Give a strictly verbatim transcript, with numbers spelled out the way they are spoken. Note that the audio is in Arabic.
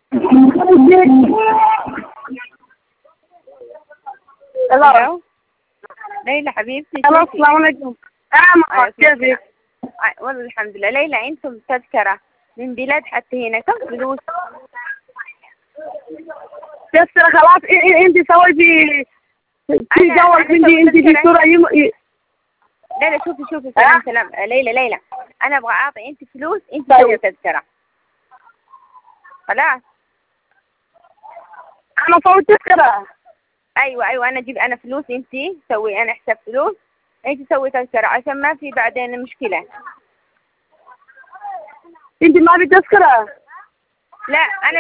الو ليلى حبيبتي. الو السلام عليكم. اه كيفك؟ والله الحمد لله. ليلى انتم تذكرة من بلاد حتى هنا كم فلوس؟ تذكرة خلاص. انت سويتي في جوال عندي انت في صورة يم... ليلى شوفي شوفي سلام أه؟ سلام ليلى ليلى انا ابغى اعطي انت فلوس انت سوي تذكرة خلاص. انا سويت تذكرة. ايوه ايوه انا اجيب انا فلوس انت سوي انا حساب فلوس انت سوي تذكرة عشان ما في بعدين مشكلة. انت ما في تذكرة؟ لا انا